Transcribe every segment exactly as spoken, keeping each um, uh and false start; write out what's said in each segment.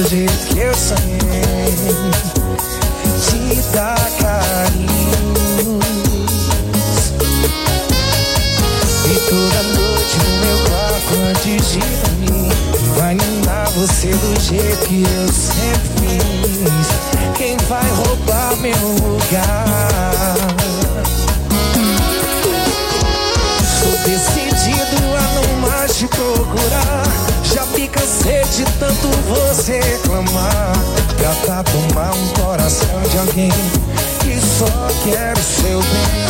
do jeito que eu sonhei, te dar carinho. E toda noite no meu quarto antes de dormir, vai iluminar você do jeito que eu sempre fiz. Quem vai roubar meu lugar? Estou decidido a não mais te procurar. Já me cansei de tanto você reclamar. Pra tomar um coração de alguém que só quer o seu bem.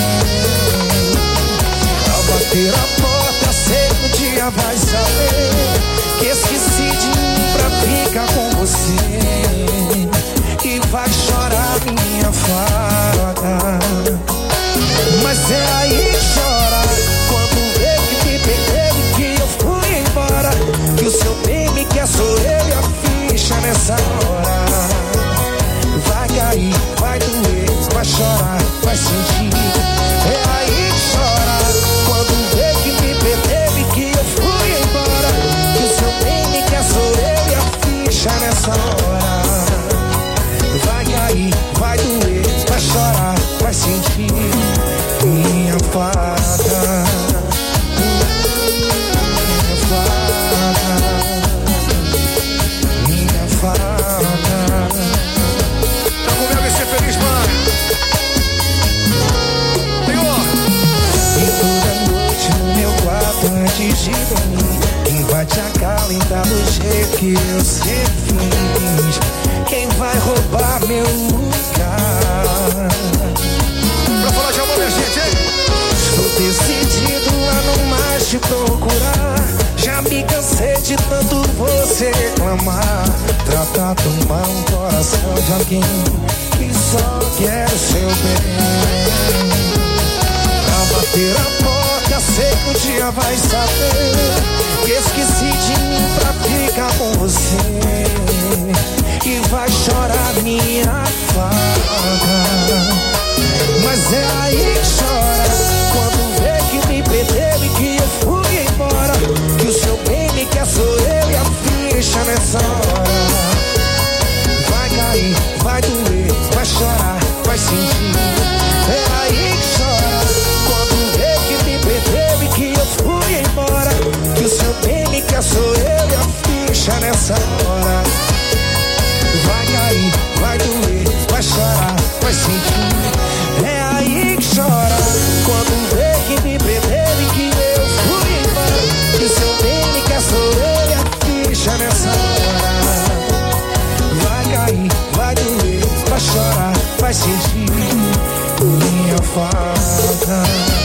Ao bater a porta, sei que um dia vai saber que esqueci de mim pra ficar com você. E vai chorar minha farda. Mas é aí que chora quando vê que me perdeu e que eu fui embora. Que o seu bem me quer, sou eu e a ficha nessa hora. Vai cair, vai doer, vai chorar, vai sentir. É aí que chora quando vê que me perdeu e que eu fui embora. Que o seu bem me quer, sou eu e a ficha nessa hora. Vai cair, vai doer, vai chorar, vai sentir. Minha fada, minha fada, minha fada. Tá comigo e ser feliz, mãe. Senhor. E toda noite no meu quarto antes de dormir, quem vai te acalentar do jeito que eu sempre fiz? Quem vai roubar meu lugar? Pra falar de amor, minha gente, hein? Estou decidido a não mais te procurar. Já me cansei de tanto você reclamar. Tratar tão mal um coração de alguém que só quer o seu bem. Ao bater a porta, sei que um dia vai saber que esqueci de mim pra ficar com você. E vai chorar minha fada. Mas é aí que chora quando vê que me perdeu e que eu fui embora. Que o seu bem me quer, sou eu e a ficha nessa hora. Vai cair, vai doer, vai chorar, vai sentir. É aí que chora quando vê que me perdeu e que eu fui embora. Que o seu bem me quer, sou eu e a ficha nessa hora. Vai cair, vai doer, vai chorar, vai sentir. É aí que chora quando vê que me perdeu e que eu fui embora. Que o seu bem me quer, sou eu e a ficha nessa hora. Vai cair, vai doer, vai chorar, vai sentir. Minha fada,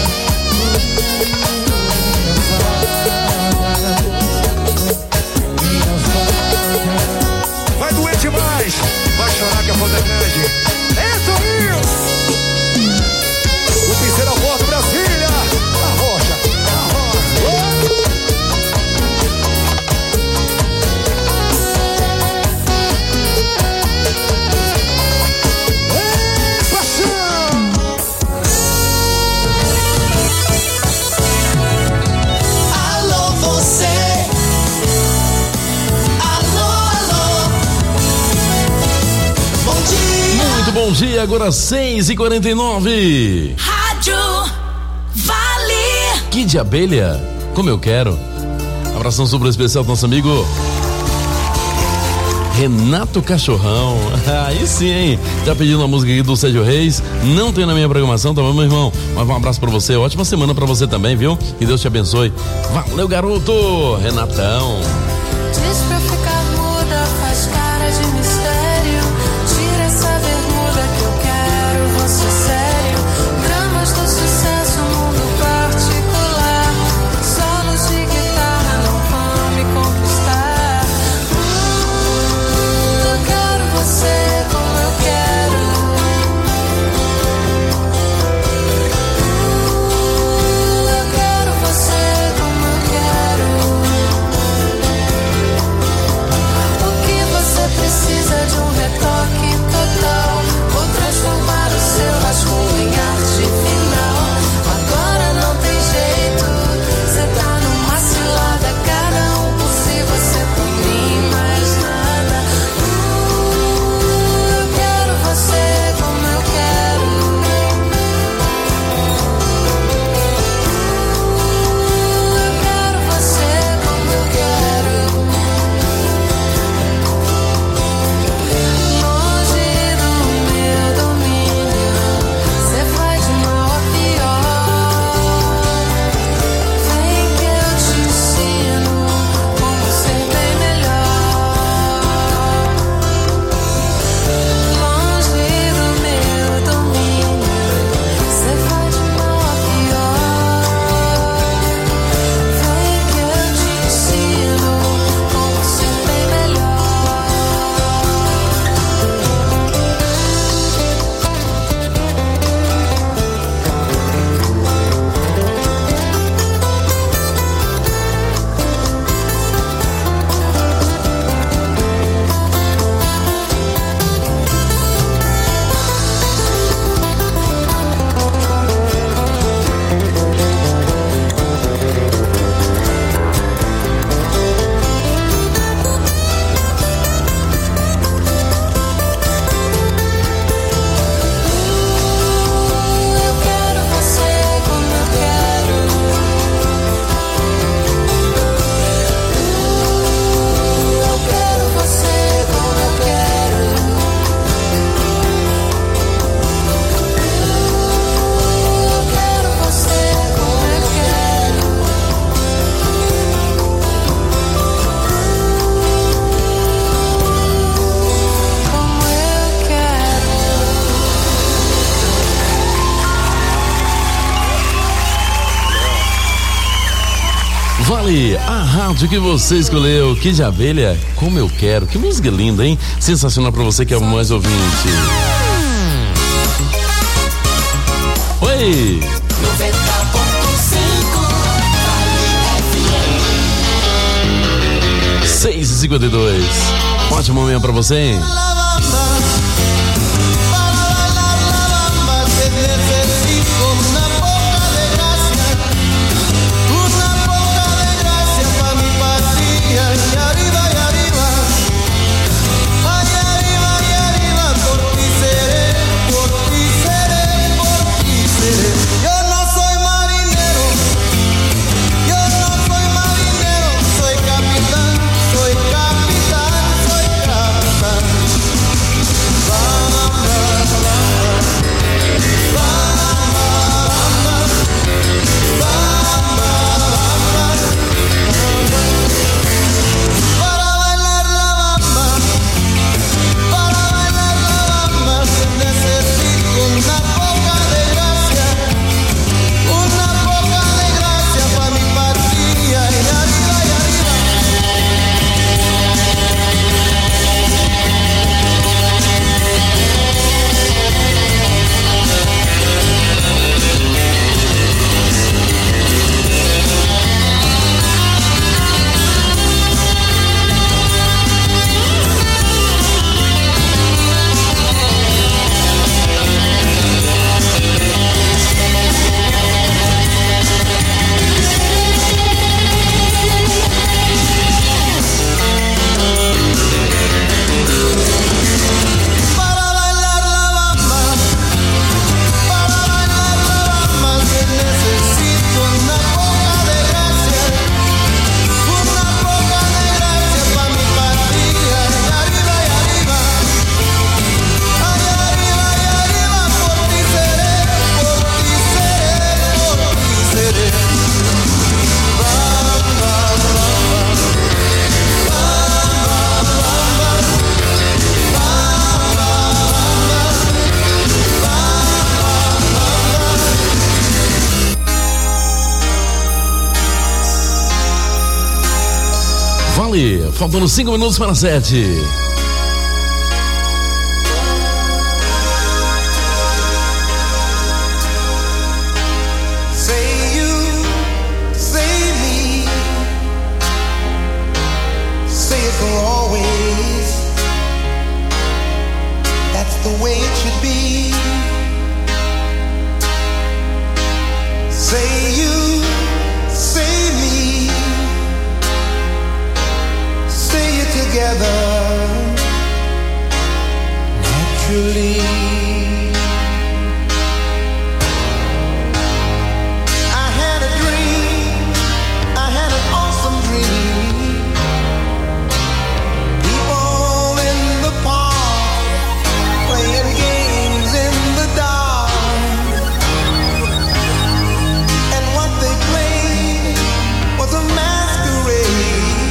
minha fada, minha fada. Vai doer demais, vai chorar que a foda é grande. É, Toninho! O pincel a bordo, Brasília! A rocha, a rocha! Ei, paixão! Alô, você! Alô, alô! Bom dia! Muito bom dia, agora seis e quarenta e nove. Rádio Vale! Que de abelha, como eu quero. Abração super especial do nosso amigo Renato Cachorrão. Aí sim, hein? Já pedindo uma música aqui do Sérgio Reis. Não tem na minha programação, tá bom, meu irmão? Mas um abraço pra você, ótima semana pra você também, viu? Que Deus te abençoe. Valeu, garoto! Renatão. Diz pra ficar muda, faz cara de mistério. Tira essa bermuda que eu quero você sério. Dramas do sucesso, mundo particular. Solos de guitarra não vão me conquistar. Hum, eu quero você como eu quero. Hum, eu quero você como eu quero. O que você precisa Vale, a rádio que você escolheu, Kid de Abelha, Como Eu Quero. Que música linda, hein? Sensacional pra você que é o mais ouvinte. Oi! noventa ponto cinco seis e cinquenta e dois. Ótimo momento pra você, hein? Vale, faltando cinco minutos para sete.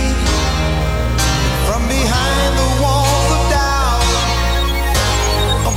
From behind the walls of doubt,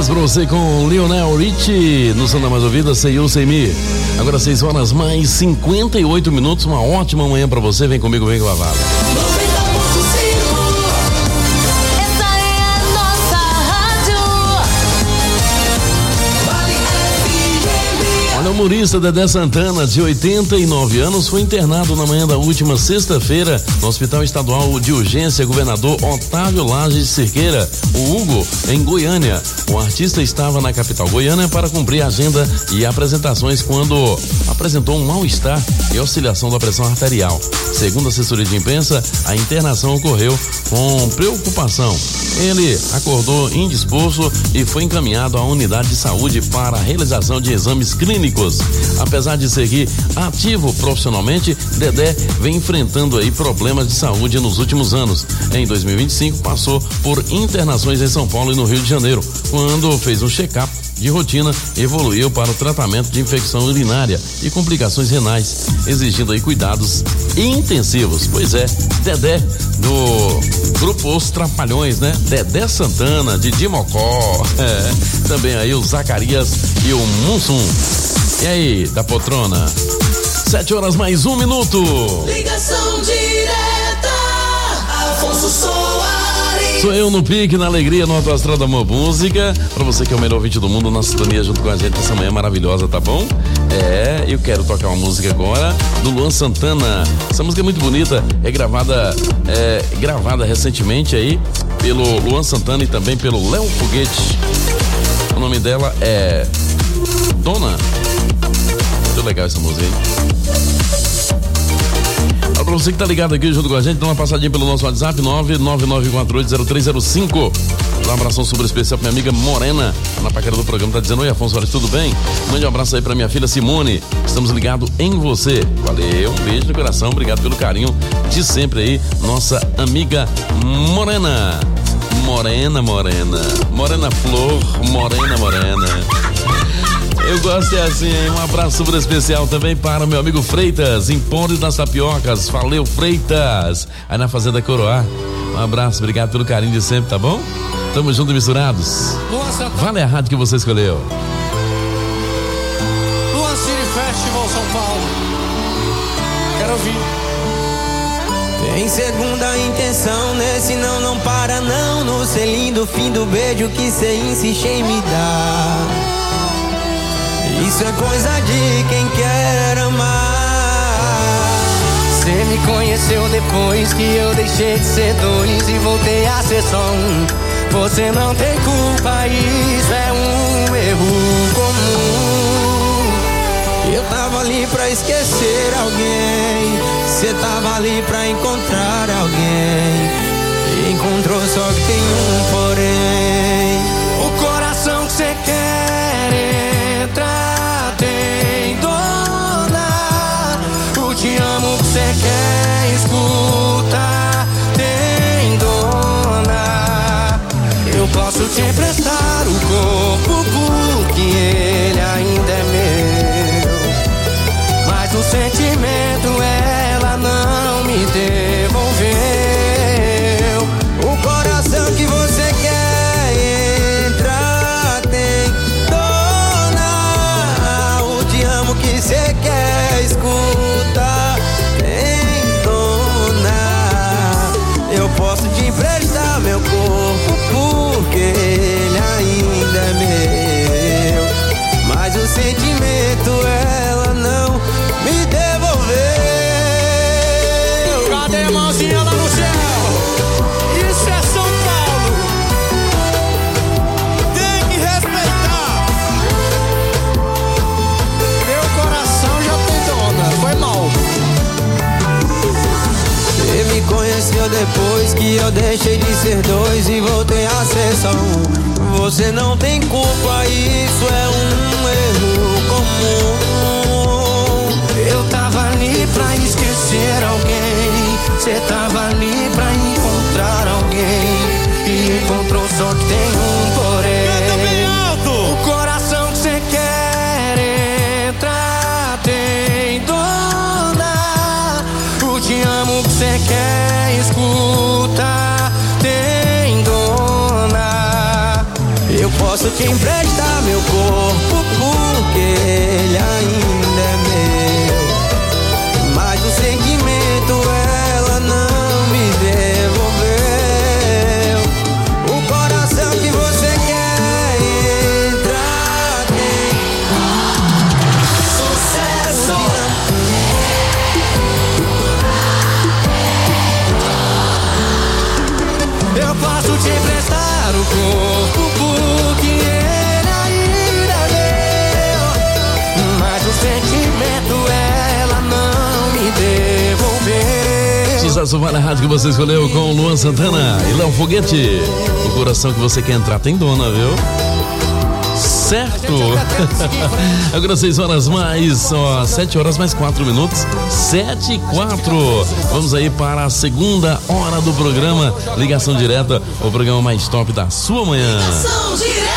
Abraço pra você com Lionel Richie no Som da Mais Ouvida, Sei You, Sei Me. Agora seis horas mais cinquenta e oito minutos, uma ótima manhã pra você. Vem comigo, vem com a Vala. O humorista Dedé Santana, de oitenta e nove anos, foi internado na manhã da última sexta-feira no Hospital Estadual de Urgência Governador Otávio Lage de Cerqueira, o Hugo, em Goiânia. O artista estava na capital goiana para cumprir a agenda e apresentações quando apresentou um mal-estar e oscilação da pressão arterial. Segundo a assessoria de imprensa, a internação ocorreu com preocupação. Ele acordou indisposto e foi encaminhado à unidade de saúde para a realização de exames clínicos. Apesar de seguir ativo profissionalmente, Dedé vem enfrentando aí problemas de saúde nos últimos anos. Em dois mil e vinte e cinco, passou por internações em São Paulo e no Rio de Janeiro, quando fez um check-up de rotina, evoluiu para o tratamento de infecção urinária e complicações renais, exigindo aí cuidados intensivos. Pois é, Dedé do grupo Os Trapalhões, né? Dedé Santana, Didi Mocó, é, também aí o Zacarias e o Mussum. E aí, da poltrona? Sete horas mais um minuto. Ligação direta, Afonso Soares. Sou eu no pique, na alegria, no Alto Astral da Música. Pra você que é o melhor ouvinte do mundo, na sintonia junto com a gente essa manhã maravilhosa, tá bom? É, eu quero tocar uma música agora do Luan Santana. Essa música é muito bonita, é gravada, é, gravada recentemente aí pelo Luan Santana e também pelo Léo Foguete. O nome dela é Dona. Muito legal essa música, hein? Pra você que tá ligado aqui junto com a gente, dá uma passadinha pelo nosso WhatsApp nove nove nove quatro oito zero três zero cinco. Dá um abração super especial pra minha amiga Morena, na paquera do programa, tá dizendo: oi, Afonso Soares, tudo bem? Mande um abraço aí pra minha filha Simone, estamos ligados em você. Valeu, um beijo no coração, obrigado pelo carinho de sempre aí, nossa amiga Morena. Morena, Morena, Morena Flor, Morena, Morena. Eu gosto é assim, hein? Um abraço super especial também para o meu amigo Freitas, Empório das Tapiocas. Valeu, Freitas, aí na Fazenda Coroá. Um abraço, obrigado pelo carinho de sempre, tá bom? Tamo junto e misturados. Vale a rádio que você escolheu. Luan City Festival São Paulo. Quero ouvir. Tem segunda intenção, nesse não, não para não. No selinho do fim do beijo que cê insiste em me dar. Isso é coisa de quem quer amar. Cê me conheceu depois que eu deixei de ser dois e voltei a ser só um. Você não tem culpa, isso é um erro comum. Eu tava ali pra esquecer alguém, cê tava ali pra encontrar alguém. Encontrou, só que tem um porém. O coração que cê quer entrar tem dona. O te amo que cê quer escutar tem dona. Eu posso te emprestar o corpo porque ele ainda é meu, mas o sentimento ela não me devolveu. O coração que você quer entrar tem dona. O te amo que você quer escutar tem dona. Eu posso te emprestar meu corpo porque ele ainda é meu, mas o sentimento ela não me devolveu. Cadê a mãozinha lá no céu? Isso é São Paulo. Tem que respeitar. Meu coração já tem dona. Foi mal. Você me conheceu depois que eu deixei de ser dois e voltei a ser só um. Você não tem culpa, isso é um erro comum. Eu tava ali pra esquecer alguém, cê tava ali pra encontrar alguém. E encontrou, só que tem um porém. O coração que cê quer entrar tem dona. O te amo que cê quer escutar tem dona. Eu posso te te emprestar meu corpo porque ele ainda é meu. Mas o sentimento ela não me devolveu. O coração que você quer entrar tem sucesso. Eu posso te emprestar o corpo porque ele ainda é meu. Mas o sentimento ela não me devolveu. Sucesso Vale a Rádio que você escolheu com Luan Santana e Léo Foguete. O coração que você quer entrar tem dona, viu? Certo. Agora seis horas mais, ó, sete horas mais quatro minutos. Sete e quatro. Vamos aí para a segunda hora do programa Ligação Direta, o programa mais top da sua manhã. Ligação Direta.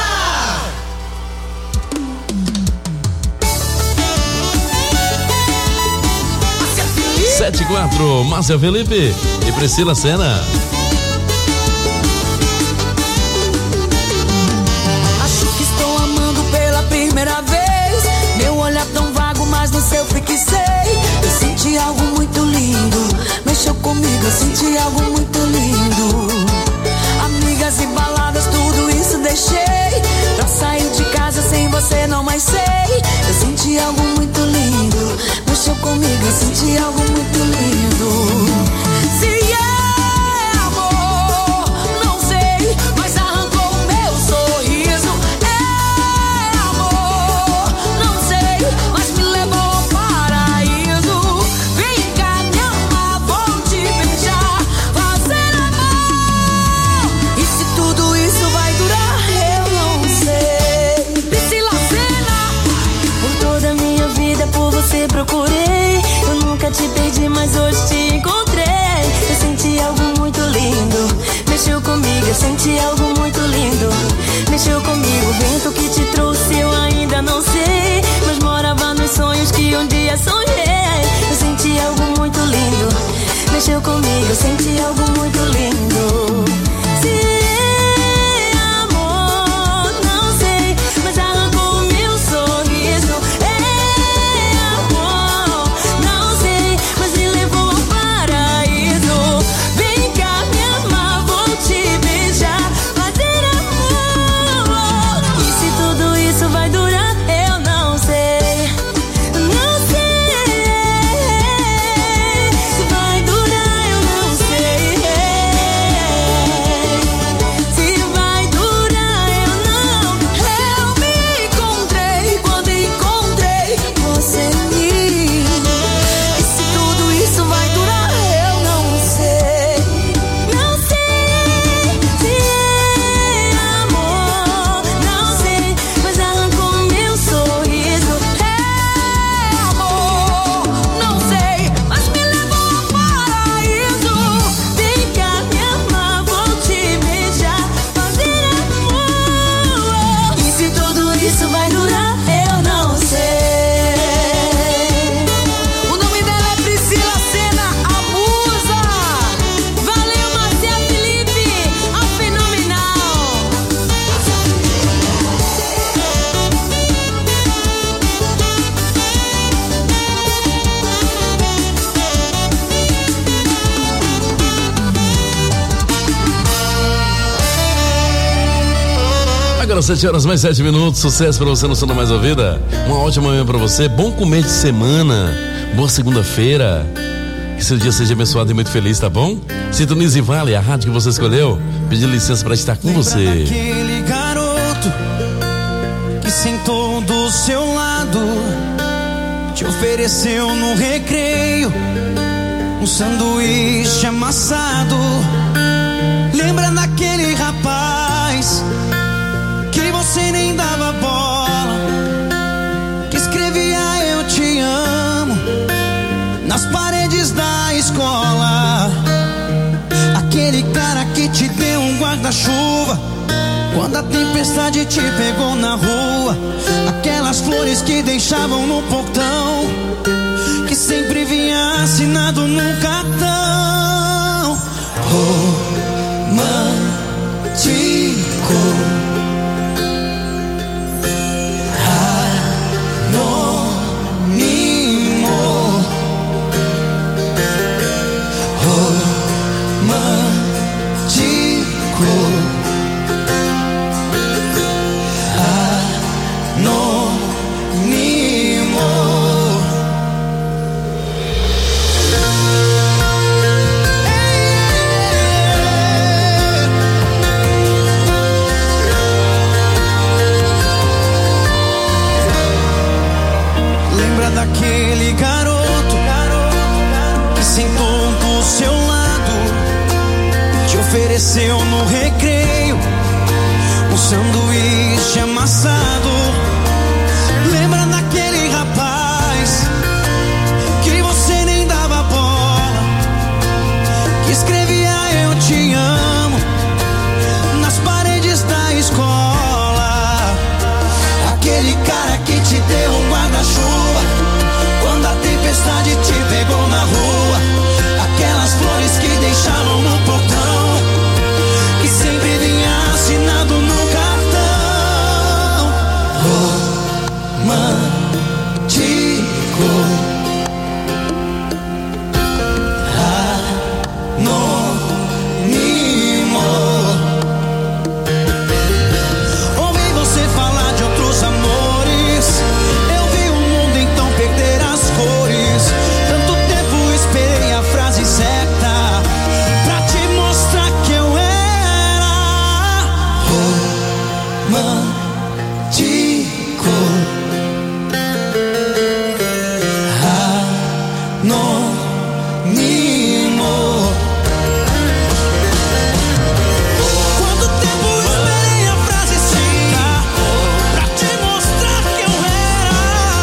Sete e quatro, Márcia Felipe e Priscila Senna. Acho que estou amando pela primeira vez. Meu olhar tão vago, mas no seu fixei. Eu senti algo muito lindo. Mexeu comigo, eu senti algo muito lindo. Amigas e baladas, tudo isso deixei pra sair de casa sem você, não mais sei. Eu senti algo muito lindo. Mexeu comigo, eu senti algo muito lindo. Se é amor, não sei, mas arrancou o meu sorriso. É amor, não sei, mas me levou ao paraíso. Vem cá me amar, vou te beijar, fazer amor. E se tudo isso vai durar, eu não sei. Priscila Senna, por toda a minha vida por você procurei. Eu nunca te perdi, mas hoje te encontrei. Eu senti algo muito lindo. Mexeu comigo, eu senti algo muito lindo. Mexeu comigo, o vento que te trouxe eu ainda não sei, mas morava nos sonhos que um dia sonhei. Eu senti algo muito lindo. Mexeu comigo, eu senti algo muito lindo. Se é amor, não sei, mas arrancou o meu sorriso. É amor, não sei, mas me levou ao paraíso. Vem cá me amar, vou te beijar, fazer amor. E se tudo isso vai durar, eu não sei. Não sei. Se vai durar, eu não sei. Se vai durar, eu não. Eu me encontrei quando encontrei você em mim. E se tudo isso vai durar, eu não sei. Não sei. Se é amor, não sei, mas arrancou o meu sorriso. É amor, não sei, mas me levou ao paraíso. Vem cá me amar, vou te beijar, fazer amor. E se tudo isso vai durar, eu não sei. O nome dela é Priscila Senna, a musa. Valeu, Márcia Felipe, a fenomenal. Agora sete horas mais sete minutos. Sucesso pra você no Som da Mais Ouvida. Uma ótima manhã pra você. Bom começo de semana. Boa segunda-feira. Que seu dia seja abençoado e muito feliz, tá bom? Sintonize Vale, a rádio que você escolheu. Pedir licença pra estar com Lembra você. daquele garoto que sentou do seu lado, te ofereceu no recreio um sanduíche amassado. Lembra daquele rapaz que você nem dava bola, que escrevia eu te amo nas paredes da escola. Aquele cara que te deu um guarda-chuva quando a tempestade te pegou na rua. Aquelas flores que deixavam no portão, que sempre vinha assinado num cartão romântico. daquele garoto, garoto que sentou do seu lado, te ofereceu no recreio um sanduíche amassado. Lembra daquele rapaz que você nem dava bola, que escrevia eu te amo nas paredes da escola? Aquele cara que te deu um guarda-chuva quando a tempestade te pegou na rua. Aquelas flores que deixavam no portão, que sempre vinha assinado no cartão. Romântico, anônimo. Ouvi você falar de outros amores, eu vi o mundo então perder as cores. Tanto tempo esperei a frase certa pra te mostrar que eu era romântico, anônimo. Quanto tempo esperei a frase certa pra te mostrar que eu era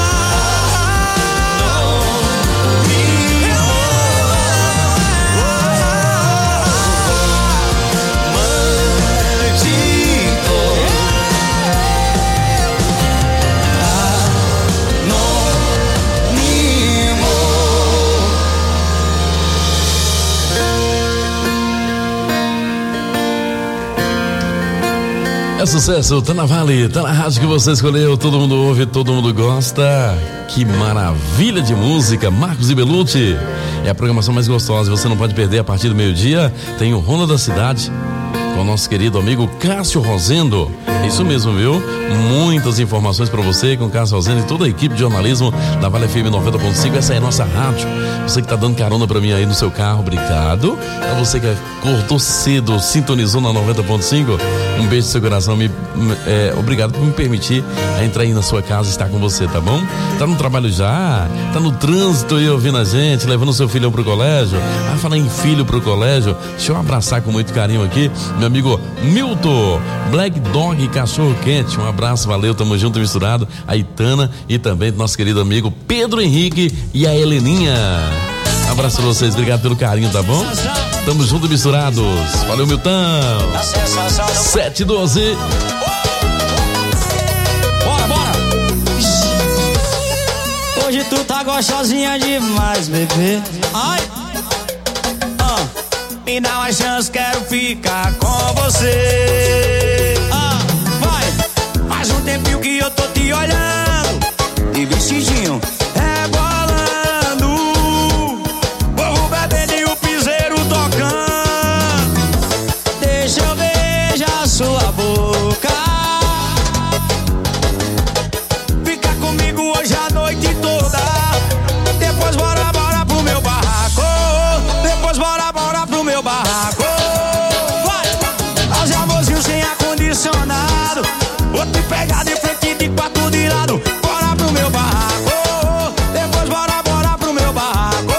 É sucesso, tá na Vale, tá na rádio que você escolheu, todo mundo ouve, todo mundo gosta. Que maravilha de música, Marcos e Belucci. É a programação mais gostosa, você não pode perder. A partir do meio-dia tem o Ronda da Cidade com o nosso querido amigo Cássio Rosendo. Isso mesmo, viu? Muitas informações pra você com Cássio Rosendo e toda a equipe de jornalismo da Vale F M noventa ponto cinco. Essa é a nossa rádio. Você que tá dando carona pra mim aí no seu carro, obrigado. Pra você que acordou cedo, sintonizou na noventa ponto cinco, um beijo no seu coração. Me, é, obrigado por me permitir a entrar aí na sua casa e estar com você, tá bom? Tá no trabalho já? Tá no trânsito aí ouvindo a gente, levando o seu filhão pro colégio? Ah, falar em filho pro colégio, deixa eu abraçar com muito carinho aqui meu amigo Milton, Black Dog Cachorro Quente. Um abraço, valeu, tamo junto, misturado. A Itana e também nosso querido amigo Pedro Henrique e a Heleninha. Abraço pra vocês, obrigado pelo carinho, tá bom? Tamo junto, misturados. Valeu, Milton. sete e doze. Bora, bora. Hoje tu tá gostosinha demais, bebê. Ai. Ah. Me dá uma chance, quero ficar com você. Ah, vai. Faz um tempinho que eu tô te olhando, de vestidinho rebolando, povo bebendo e o piseiro tocando. Deixa eu beijar sua boca, fica comigo hoje a noite toda. Depois bora, bora pro meu barraco. Depois bora, bora pro meu barraco. Vai, fazer amorzinho sem ar-condicionado, vou te pegar de frente de quatro de lado. Bora pro meu barraco. Depois bora, bora pro meu barraco.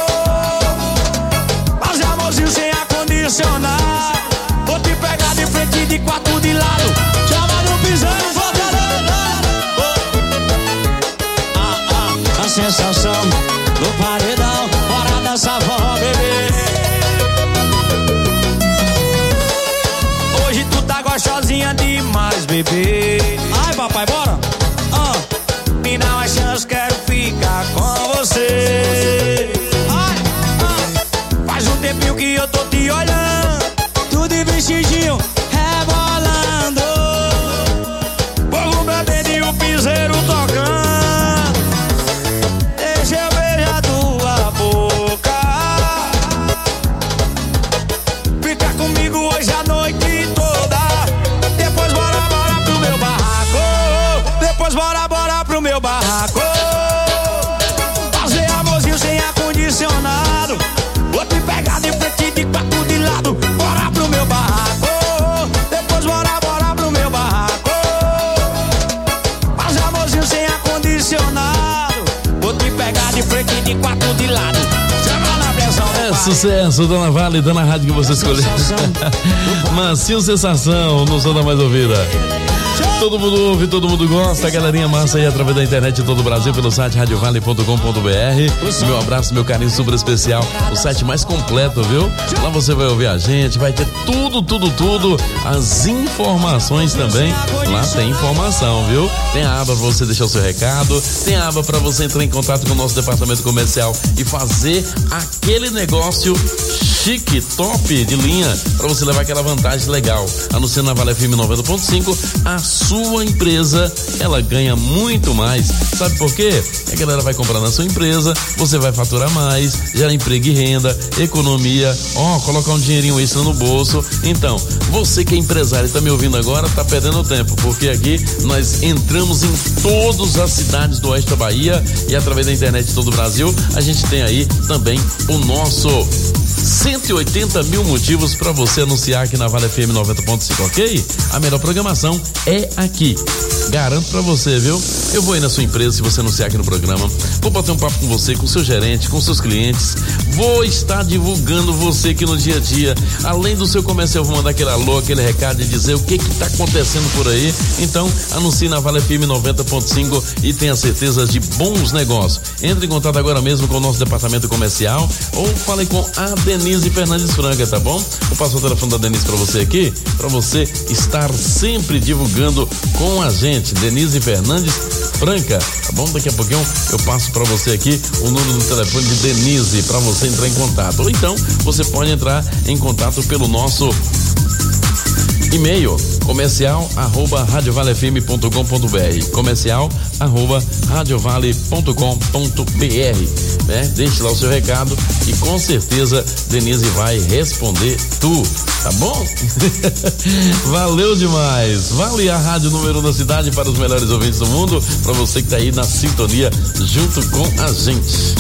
Fazer amorzinho sem ar-condicionado, vou te pegar de frente de quatro de lado. Chama no piseiro, volta no ah, ah, a sensação do paredão. Bora dançar, vamos beber. Hoje tu tá gostosinha demais, bebê. Ai, papai, bora. Ah. Me dá uma chance, quero ficar com você. Ai, ah. Faz um tempinho que eu tô te olhando, tudo de vestidinho rebolando, povo bebendo e o piseiro tocando. Deixa eu beijar tua boca, fica comigo hoje a noite toda. Depois bora, bora pro meu barraco. pega de frente e de quatro de lado. Chama na pressão. É sucesso, Dona Vale, Dona Rádio que você escolheu. Mansinho Sensação, no som da mais ouvida. Todo mundo ouve, todo mundo gosta, a galerinha massa aí através da internet em todo o Brasil, pelo site radio vale ponto com ponto b r. Meu abraço, meu carinho super especial, o site mais completo, viu? Lá você vai ouvir a gente, vai ter tudo, tudo, tudo, as informações também. Lá tem informação, viu? Tem a aba pra você deixar o seu recado, tem a aba pra você entrar em contato com o nosso departamento comercial e fazer aquele negócio chique, top de linha, pra você levar aquela vantagem legal. Anunciando na Vale F M noventa ponto cinco, a sua empresa, ela ganha muito mais. Sabe por quê? A galera vai comprar na sua empresa, você vai faturar mais, gera emprego e renda, economia, ó, oh, colocar um dinheirinho extra no bolso. Então, você que é empresário e tá me ouvindo agora, tá perdendo tempo, porque aqui nós entramos em todas as cidades do oeste da Bahia e através da internet de todo o Brasil, a gente tem aí também o nosso cento e oitenta mil motivos para você anunciar aqui na Vale F M noventa ponto cinco, ok? A melhor programação é aqui. Garanto pra você, viu? Eu vou ir na sua empresa se você anunciar aqui no programa. Vou bater um papo com você, com seu gerente, com seus clientes. Vou estar divulgando você aqui no dia a dia. Além do seu comercial, eu vou mandar aquele alô, aquele recado e dizer o que que tá acontecendo por aí. Então, anuncie na Vale F M noventa ponto cinco e tenha certeza de bons negócios. Entre em contato agora mesmo com o nosso departamento comercial ou fale com a Denise Fernandes Franca, tá bom? Vou passar o telefone da Denise pra você aqui, pra você estar sempre divulgando com a gente. Denise Fernandes Franca, tá bom? Daqui a pouquinho eu passo pra você aqui o número do telefone de Denise pra você entrar em contato. Ou então, você pode entrar em contato pelo nosso e-mail, comercial arroba radio vale f m ponto com ponto b r, comercial arroba radio vale ponto com ponto b r, né? Deixe lá o seu recado e com certeza Denise vai responder tu, tá bom? Valeu demais. Vale a rádio número um da cidade para os melhores ouvintes do mundo, para você que tá aí na sintonia junto com a gente.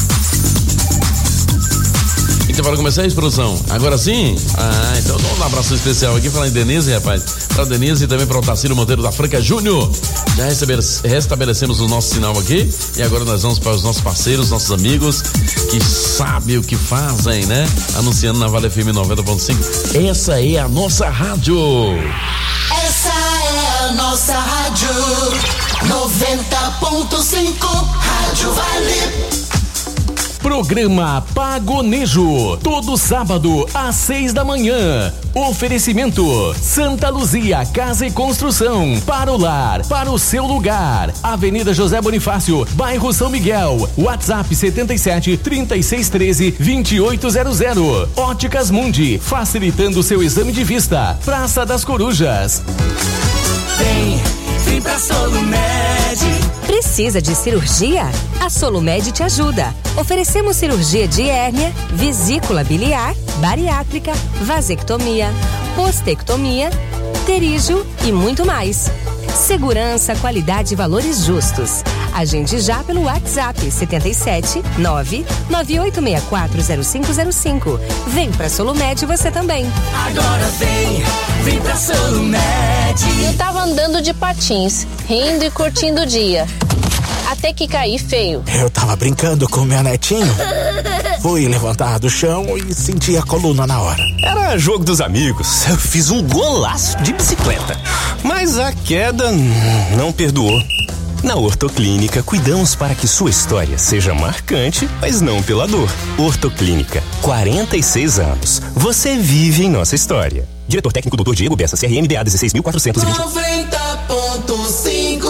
Intervalo comerciais, produção? Agora sim? Ah, então dá um abraço especial aqui, falar em Denise, rapaz. Pra Denise e também para o Tarcílio Monteiro da Franca Júnior. Já restabelecemos o nosso sinal aqui e agora nós vamos para os nossos parceiros, nossos amigos que sabem o que fazem, né? Anunciando na Vale F M noventa ponto cinco. Essa é a nossa rádio. Essa é a nossa rádio noventa ponto cinco, Rádio Vale. Programa Pagonejo, todo sábado às seis da manhã. Oferecimento Santa Luzia Casa e Construção, para o lar, para o seu lugar. Avenida José Bonifácio, bairro São Miguel. WhatsApp setenta e sete, trinta e seis, treze, vinte e oito zero zero. Óticas Mundi, facilitando seu exame de vista. Praça das Corujas. Vem, vem pra Solumed. Precisa de cirurgia? A Solumed te ajuda. Oferecemos cirurgia de hérnia, vesícula biliar, bariátrica, vasectomia, postectomia, pterígio e muito mais. Segurança, qualidade e valores justos. Agende já pelo WhatsApp setenta e sete, nove nove oito seis quatro zero cinco zero cinco. Vem pra Solumed você também. Agora vem, vem pra Solumed. Eu tava andando de patins, rindo e curtindo o dia. Até que caí feio. Eu tava brincando com minha netinha. Fui levantar do chão e senti a coluna na hora. Era jogo dos amigos. Eu fiz um golaço de bicicleta. Mas a queda não perdoou. Na Ortoclínica, cuidamos para que sua história seja marcante, mas não pela dor. Ortoclínica, quarenta e seis anos. Você vive em nossa história. Diretor técnico doutor Diego Bessa, C R M D A dezesseis mil quatrocentos e vinte. noventa ponto cinco.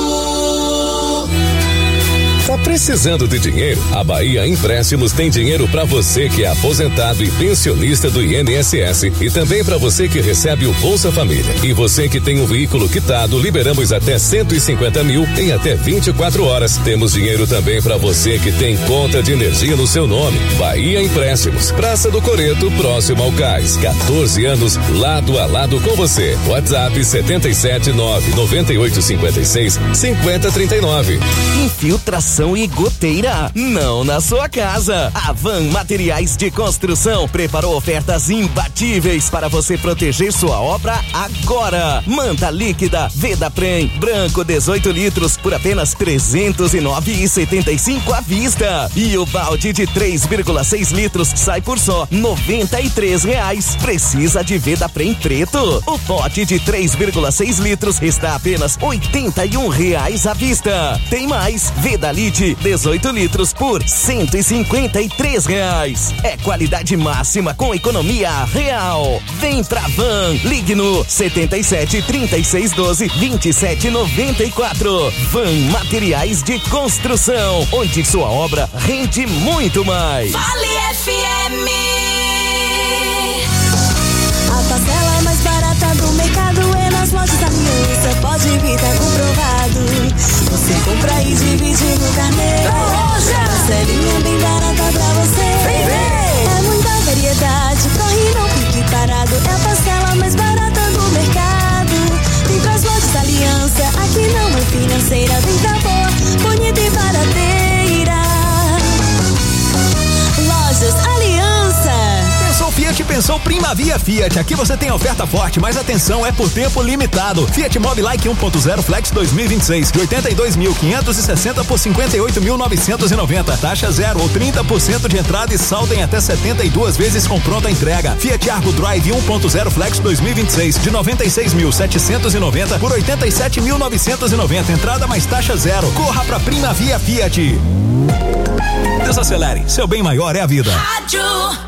Tá precisando de dinheiro? A Bahia Empréstimos tem dinheiro para você que é aposentado e pensionista do I N S S e também para você que recebe o Bolsa Família. E você que tem um veículo quitado, liberamos até cento e cinquenta mil em até vinte e quatro horas. Temos dinheiro também para você que tem conta de energia no seu nome. Bahia Empréstimos, Praça do Coreto, próximo ao Cais. quatorze anos, lado a lado com você. WhatsApp setenta e sete, nove nove oito cinco seis, cinquenta trinta e nove. Infiltração varal e goteira? Não na sua casa. A Van Materiais de Construção preparou ofertas imbatíveis para você proteger sua obra agora. Manta líquida Vedaprem branco dezoito litros por apenas trezentos e nove reais e setenta e cinco centavos à vista. E o balde de três vírgula seis litros sai por só noventa e três reais. Precisa de Vedaprem preto? O pote de três vírgula seis litros está apenas oitenta e um reais à vista. Tem mais, Vedalite dezoito litros por cento e cinquenta e três reais. É qualidade máxima com economia real. Vem pra Van, ligue no setenta e sete, trinta e seis, doze, vinte e sete, noventa e quatro. Van Materiais de Construção, onde sua obra rende muito mais. Vale F M. A parcela mais barata do mercado é nas lojas Aliança. Pode vir, tá comprovado. Você compra e divide no carnê. Parcelinha bem barata pra você. Vem ver. É muita variedade, corre não fique parado. É a parcela mais barata do mercado. Vem pras lojas Aliança, aqui não é financeira. Vem pra boa, bonita e barateira. Lojas Aliança. Pensou Fiat, pensou Primavia Fiat. Aqui você tem oferta forte, mas atenção, é por tempo limitado. Fiat Mobi Like um ponto zero Flex dois mil e vinte e seis, de oitenta e dois mil quinhentos e sessenta por cinquenta e oito mil novecentos e noventa. Taxa zero ou trinta por cento de entrada e saldo em até setenta e duas vezes com pronta entrega. Fiat Argo Drive um ponto zero Flex dois mil e vinte e seis, de noventa e seis mil setecentos e noventa por oitenta e sete mil novecentos e noventa. Entrada mais taxa zero. Corra pra Primavia Fiat. Desacelere, seu bem maior é a vida. Rádio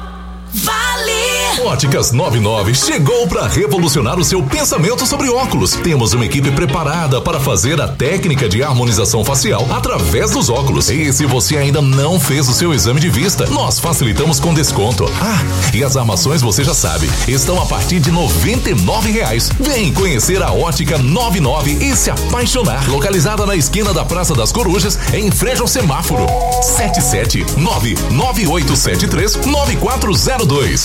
Vale. Óticas noventa e nove chegou para revolucionar o seu pensamento sobre óculos. Temos uma equipe preparada para fazer a técnica de harmonização facial através dos óculos. E se você ainda não fez o seu exame de vista, nós facilitamos com desconto. Ah, e as armações você já sabe, estão a partir de noventa e nove reais. Vem conhecer a Ótica noventa e nove e se apaixonar. Localizada na esquina da Praça das Corujas, em frente ao semáforo. sete sete nove nove oito sete três nove quatro zero dois.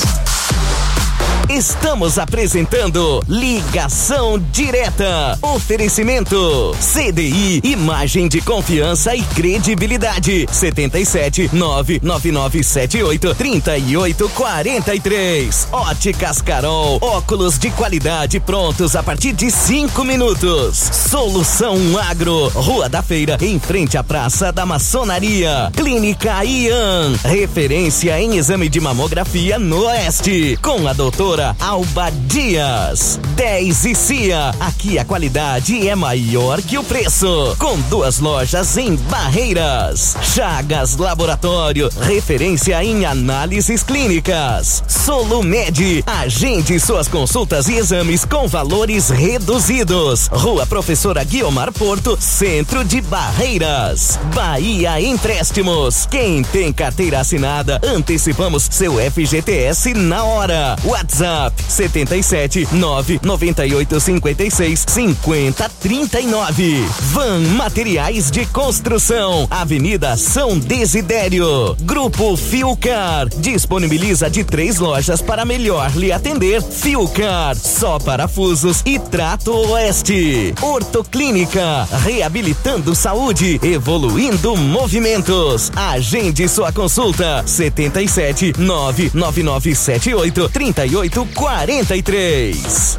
Estamos apresentando Ligação Direta. Oferecimento C D I, imagem de confiança e credibilidade. setenta e sete nove nove nove sete oito três oito quatro três. Óticas Carol, óculos de qualidade prontos a partir de cinco minutos. Solução Agro, Rua da Feira, em frente à Praça da Maçonaria. Clínica Ian, referência em exame de mamografia no Oeste, com a doutora Alba Dias. dez e C I A, aqui a qualidade é maior que o preço, com duas lojas em Barreiras. Chagas Laboratório, referência em análises clínicas. Solumed, agende suas consultas e exames com valores reduzidos. Rua Professora Guiomar Porto, centro de Barreiras. Bahia Empréstimos, quem tem carteira assinada, antecipamos seu F G T S na hora. WhatsApp setenta e sete nove noventa e oito cinquenta e seis cinquenta trinta e nove. Van Materiais de Construção, Avenida São Desidério. Grupo Fiucar disponibiliza de três lojas para melhor lhe atender. Fiucar, só parafusos e trato oeste. Ortoclínica, reabilitando saúde, evoluindo movimentos. Agende sua consulta setenta e sete nove nove nove sete oito três oito quarenta e três.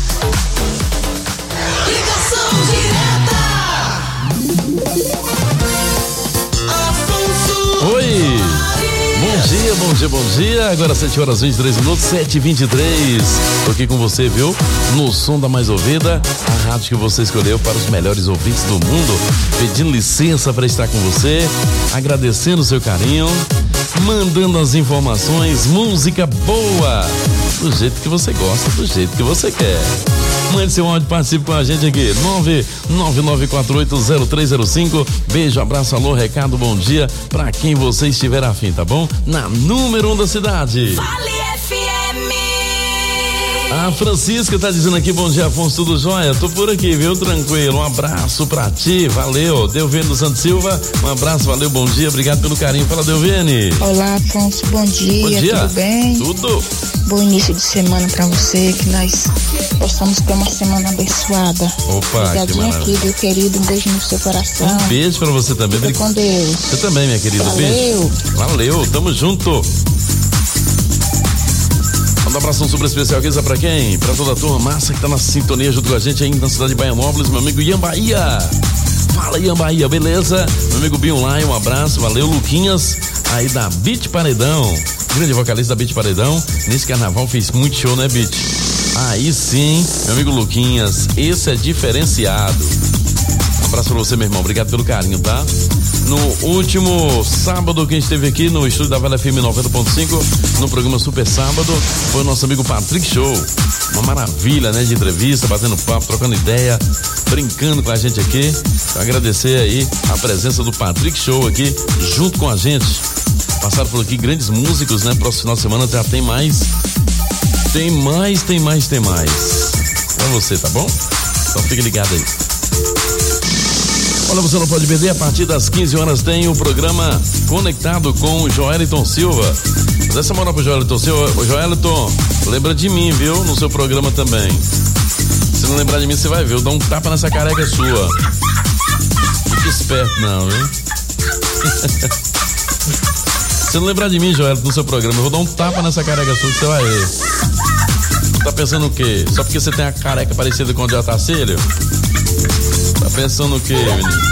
Ligação direta. Afonso. Oi. Bom dia, bom dia, bom dia. Agora sete horas e vinte e três minutos, sete e vinte e três. Tô aqui com você, viu? No som da mais ouvida, a rádio que você escolheu para os melhores ouvintes do mundo. Pedindo licença para estar com você, agradecendo o seu carinho, mandando as informações, música boa, do jeito que você gosta, do jeito que você quer. Mande seu áudio, participe com a gente aqui, nove nove nove quatro oito zero três zero cinco. Beijo, abraço, alô, recado, bom dia pra quem você estiver afim, tá bom? Na número um da cidade. Vale F M. A Francisca tá dizendo aqui, bom dia, Afonso, tudo jóia? Tô por aqui, viu? Tranquilo, um abraço pra ti, valeu. Delvene do Santos Silva, um abraço, valeu, bom dia, obrigado pelo carinho. Fala, Delvene. Olá, Afonso, bom dia, bom dia. Tudo bem? Tudo. Bom início de semana pra você, que nós possamos ter uma semana abençoada. Opa, Obrigadinho que aqui, meu querido, um beijo no seu coração. Um beijo pra você também. Fica com Deus. Você também, minha querida. Valeu. Beijo. Valeu, tamo junto. Um abração super especial aqui, sabe pra quem? Pra toda a turma massa que tá na sintonia junto com a gente aí na cidade de Baianópolis, meu amigo Ian Bahia. Fala, Ian Bahia, beleza? Meu amigo Binho Lai, um abraço, valeu. Luquinhas, aí da Beat Paredão, grande vocalista da Beat Paredão. Nesse carnaval fez muito show, né, Beat? Aí sim, meu amigo Luquinhas, esse é diferenciado. Um abraço pra você, meu irmão, obrigado pelo carinho, tá? No último sábado, quem esteve aqui no estúdio da Velha F M noventa ponto cinco, no programa Super Sábado, foi o nosso amigo Patrick Show. Uma maravilha, né, de entrevista, batendo papo, trocando ideia, brincando com a gente aqui. Pra agradecer aí a presença do Patrick Show aqui, junto com a gente. Passaram por aqui grandes músicos, né? Próximo final de semana já tem mais. Tem mais, tem mais, tem mais. Pra você, tá bom? Então fique ligado aí. Olha, você não pode perder, a partir das quinze horas tem o programa Conectado com o Joeliton Silva. Mas essa moral pro Joeliton Silva, o Joeliton, lembra de mim, viu? No seu programa também. Se não lembrar de mim, você vai ver, eu dou um tapa nessa careca sua. Fique esperto não, viu? Se não lembrar de mim, Joeliton, no seu programa, eu vou dar um tapa nessa careca sua que você vai ver. Tá pensando o quê? Só porque você tem a careca parecida com o de Otacílio? Tá pensando o quê, menino?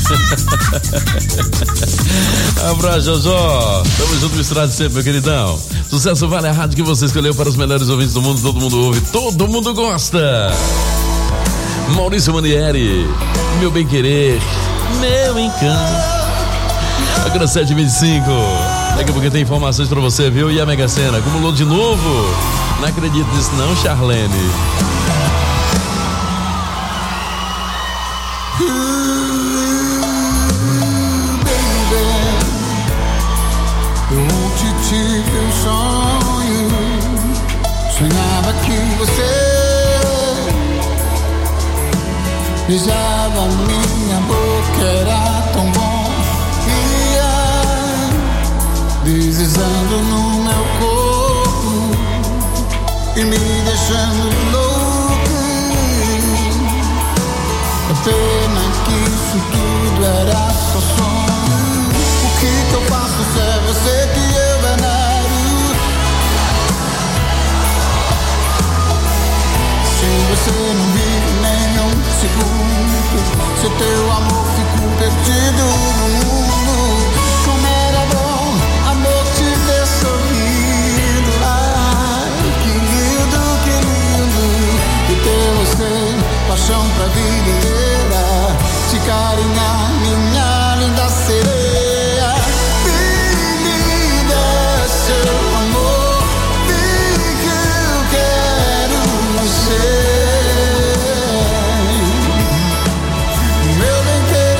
Abraço, Jojó. Tamo junto, misturado sempre, meu queridão. Sucesso vale a rádio que você escolheu para os melhores ouvintes do mundo. Todo mundo ouve, todo mundo gosta. Maurício Manieri, meu bem querer, meu encanto. Agora sete e vinte e cinco. Daqui a pouco tem informações pra você, viu? E a Mega Sena acumulou de novo. Não acredito nisso não, Charlene. Ontem tive um sonho, sonhava que você beijava minha boca, era tão bom, ia deslizando no meu corpo e me deixando louco. É pena que isso tudo era só sonho. O que que eu faço se é você que eu venero? Se você não vive nem um segundo, se teu amor ficou perdido no mundo. Como era bom, amor, te ver sorrindo. Ai, que lindo, que lindo. E ter você, paixão pra vida inteira. Te carinhar, minha linda sereia. Seu amor, vem que eu quero ser meu bem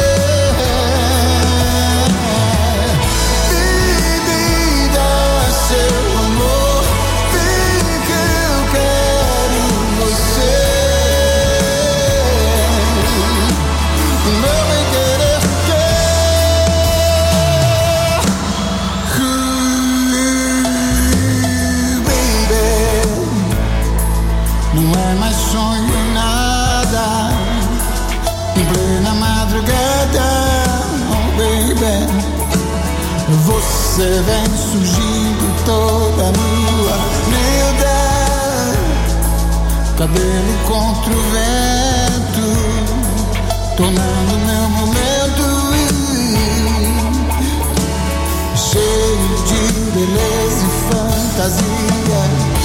querer. Me dá seu amor, vem que eu quero você. Meu bem querer. Não é mais sonho nada, em plena madrugada, oh baby. Você vem surgindo toda nua, linda, cabelo contra o vento, tornando meu momento cheio de beleza e fantasia.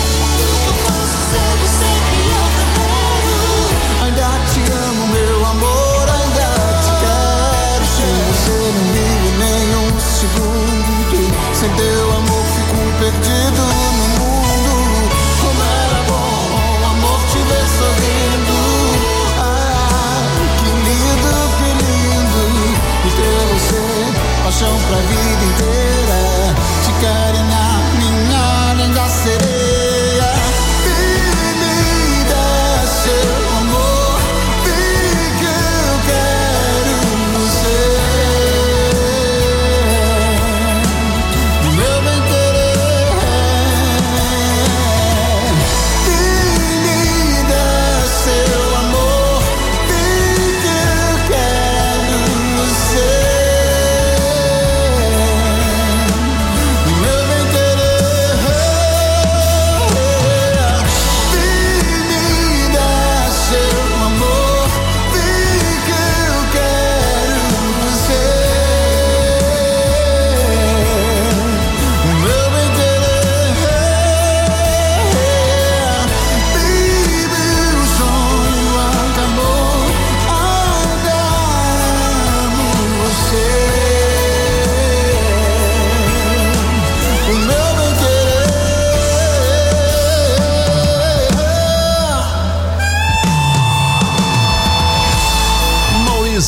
Ainda te amo, meu amor, ainda te quero. Se você não vive nem um segundo, sem teu amor fico perdido no mundo. Como era bom, amor, te ver sorrindo. Ah, que lindo, que lindo. E ter você, paixão pra vida inteira. Te carinhar, minha linda sereia.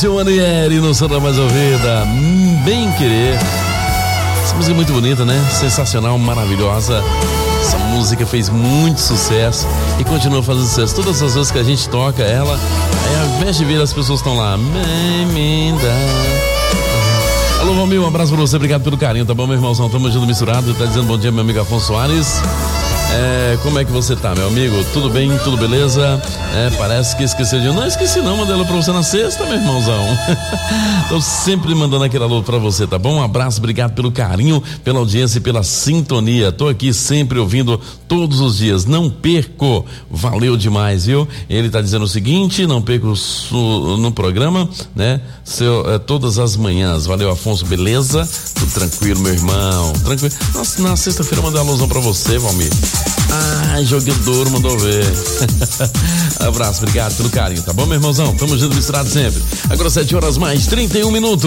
Márcio Manieri no Santa Mais Ouvida, hum, Bem Querer. Essa música é muito bonita, né? Sensacional, maravilhosa. Essa música fez muito sucesso e continua fazendo sucesso. Todas as vezes que a gente toca ela, aí ao invés de ver as pessoas estão lá. Alô, Valmir, um abraço pra você, obrigado pelo carinho, tá bom, meu irmãozão? Tamo junto misturado, tá dizendo bom dia, meu amigo Afonso Soares. É, como é que você tá, meu amigo? Tudo bem? Tudo beleza? É, parece que esqueceu de... Não esqueci não, mandei ela pra você na sexta, meu irmãozão. Tô sempre mandando aquele alô pra você, tá bom? Um abraço, obrigado pelo carinho, pela audiência e pela sintonia. Tô aqui sempre ouvindo todos os dias, não perco. Valeu demais, viu? Ele tá dizendo o seguinte, não perco no programa, né? Seu, é, todas as manhãs. Valeu, Afonso, beleza? Tudo tranquilo, meu irmão, tranquilo. Nossa, na sexta-feira eu mandei uma alusão pra você, Valmir. Ah, jogador, mandou ver. Abraço, obrigado pelo carinho, tá bom, meu irmãozão? Tamo junto, misturado sempre. Agora sete horas mais trinta e um minutos.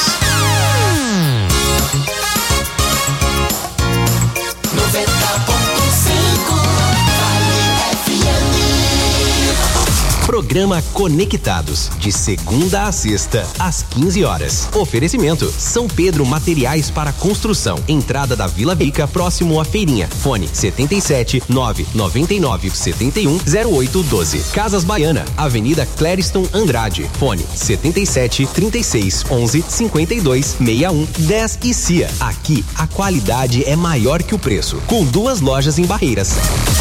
Programa Conectados, de segunda a sexta, às quinze horas. Oferecimento: São Pedro Materiais para Construção. Entrada da Vila Rica, próximo à Feirinha. Fone setenta e sete, nove nove nove, setenta e um, zero oito doze. Casas Baiana, Avenida Clériston Andrade. Fone setenta e sete, trinta e seis, onze, cinquenta e dois, sessenta e um, dez e C I A. Aqui, a qualidade é maior que o preço. Com duas lojas em Barreiras.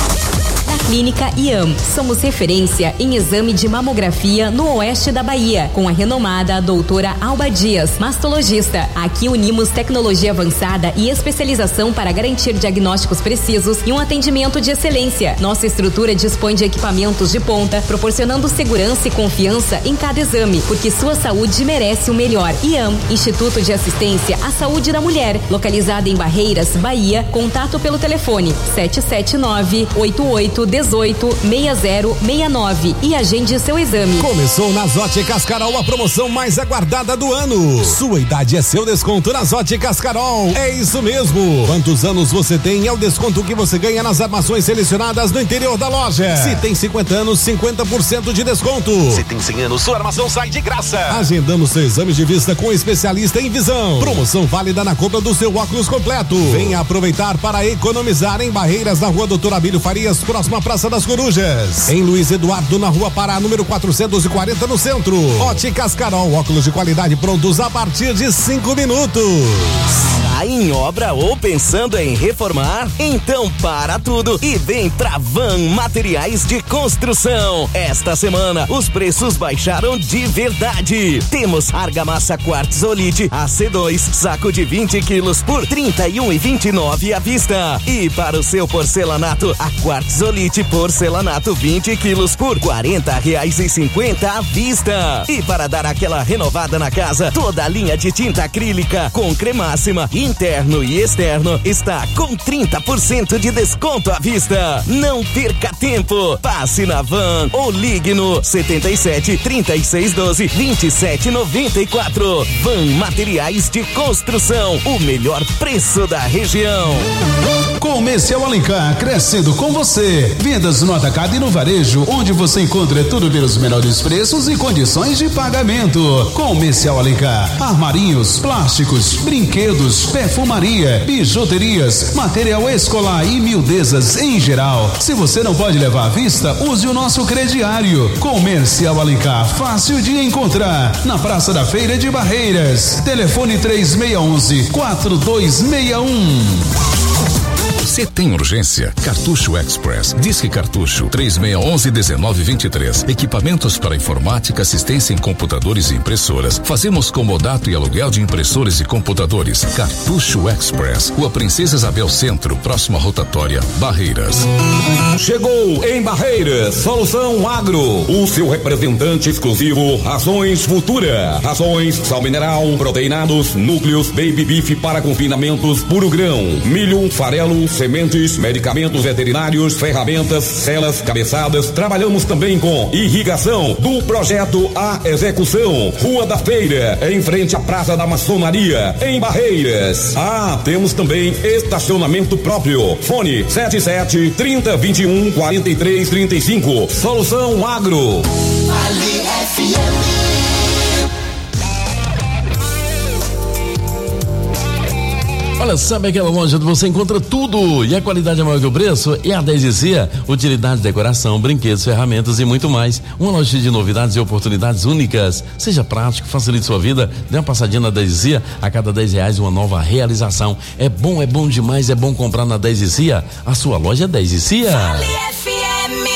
Clínica I A M. Somos referência em exame de mamografia no oeste da Bahia, com a renomada doutora Alba Dias, mastologista. Aqui unimos tecnologia avançada e especialização para garantir diagnósticos precisos e um atendimento de excelência. Nossa estrutura dispõe de equipamentos de ponta, proporcionando segurança e confiança em cada exame, porque sua saúde merece o melhor. I A M, Instituto de Assistência à Saúde da Mulher, localizada em Barreiras, Bahia. Contato pelo telefone sete sete nove, oito oito um oito, seis zero seis nove e agende seu exame. Começou nas Óticas Carol a promoção mais aguardada do ano. Sua idade é seu desconto nas Óticas Carol. É isso mesmo. Quantos anos você tem é o desconto que você ganha nas armações selecionadas no interior da loja. Se tem cinquenta anos, cinquenta por cento de desconto. Se tem cem anos, sua armação sai de graça. Agendando seu exame de vista com especialista em visão. Promoção válida na compra do seu óculos completo. Venha aproveitar para economizar em Barreiras, na Rua Doutor Abílio Farias, próxima Praça das Corujas. Em Luiz Eduardo, na Rua Pará, número quatrocentos e quarenta, no centro. Óticas Carol, óculos de qualidade prontos a partir de cinco minutos. Tá em obra ou pensando em reformar? Então para tudo e vem pra Van Materiais de Construção. Esta semana os preços baixaram de verdade. Temos argamassa quartzolite A C dois, saco de vinte quilos por trinta e um e vinte e nove à vista. E para o seu porcelanato, a quartzolite porcelanato vinte quilos por quarenta reais e cinquenta à vista. E para dar aquela renovada na casa, toda a linha de tinta acrílica com cremáxima, interno e externo está com trinta por cento de desconto à vista. Não perca tempo. Passe na Van ou ligue no setenta e sete, trinta e seis, doze, vinte e sete, noventa e quatro. Van Materiais de Construção, o melhor preço da região. Comercial Alencar, crescendo com você. Vendas no atacado e no varejo, onde você encontra tudo pelos menores preços e condições de pagamento. Comercial Alencar, armarinhos, plásticos, brinquedos, perfumaria, bijuterias, material escolar e miudezas em geral. Se você não pode levar à vista, use o nosso crediário. Comercial Alencar, fácil de encontrar, na Praça da Feira de Barreiras. Telefone três seis um um, quatro dois seis um. Você tem urgência? Cartucho Express. Disque Cartucho três seis um um, um nove dois três. Equipamentos para informática, assistência em computadores e impressoras. Fazemos comodato e aluguel de impressores e computadores. Cartucho Express. Rua Princesa Isabel Centro, próxima rotatória, Barreiras. Chegou em Barreiras, Solução Agro, o seu representante exclusivo, Rações Futura. Rações, sal mineral, proteinados, núcleos, baby beef para confinamentos, puro grão, milho, farelo, sementes, medicamentos veterinários, ferramentas, celas, cabeçadas. Trabalhamos também com irrigação, do projeto à execução. Rua da Feira, em frente à Praça da Maçonaria, em Barreiras. Ah, temos também estacionamento próprio. Fone sete sete, trinta, vinte e um, quarenta e três, trinta e cinco. Solução Agro. Ali F M. Olha, sabe aquela loja onde você encontra tudo e a qualidade é maior que o preço? É a dez e Cia, utilidade, decoração, brinquedos, ferramentas e muito mais. Uma loja de novidades e oportunidades únicas. Seja prático, facilite sua vida. Dê uma passadinha na dez e Cia, a cada dez reais uma nova realização. É bom, é bom demais, é bom comprar na dez e Cia. A sua loja é dez e Cia. Vale F M.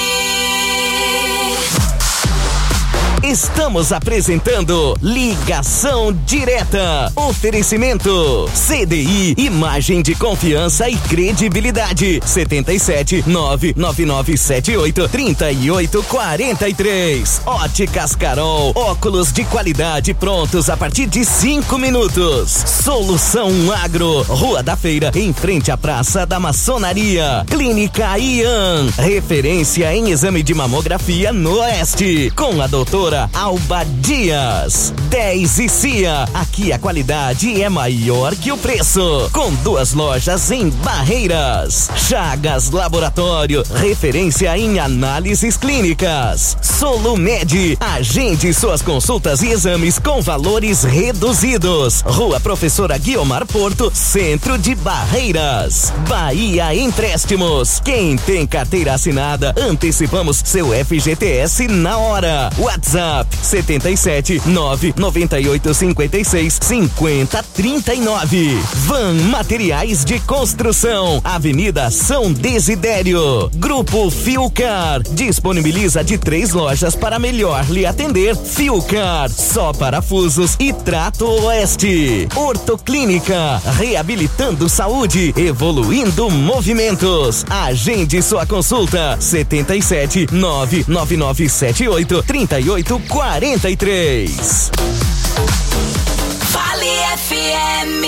Estamos apresentando Ligação Direta. Oferecimento C D I, imagem de confiança e credibilidade. setenta e sete, nove nove nove sete oito, trinta e oito quarenta e três. Óticas Carol, óculos de qualidade prontos a partir de cinco minutos. Solução Agro, Rua da Feira, em frente à Praça da Maçonaria. Clínica Ian, referência em exame de mamografia no Oeste, com a doutora Alba Dias. dez e Cia, aqui a qualidade é maior que o preço, com duas lojas em Barreiras. Chagas Laboratório, referência em análises clínicas. Solumed, agende suas consultas e exames com valores reduzidos. Rua Professora Guiomar Porto, centro de Barreiras. Bahia Empréstimos, quem tem carteira assinada, antecipamos seu F G T S na hora. WhatsApp setenta e sete, nove noventa e oito, cinquenta e seis, cinquenta, trinta e nove. Van Materiais de Construção, Avenida São Desidério. Grupo Fiucar, disponibiliza de três lojas para melhor lhe atender. Fiucar, só parafusos e trato oeste. Ortoclínica, reabilitando saúde, evoluindo movimentos. Agende sua consulta, setenta e sete, nove nove nove sete oito, trinta e oito quarenta e três. Vale F M.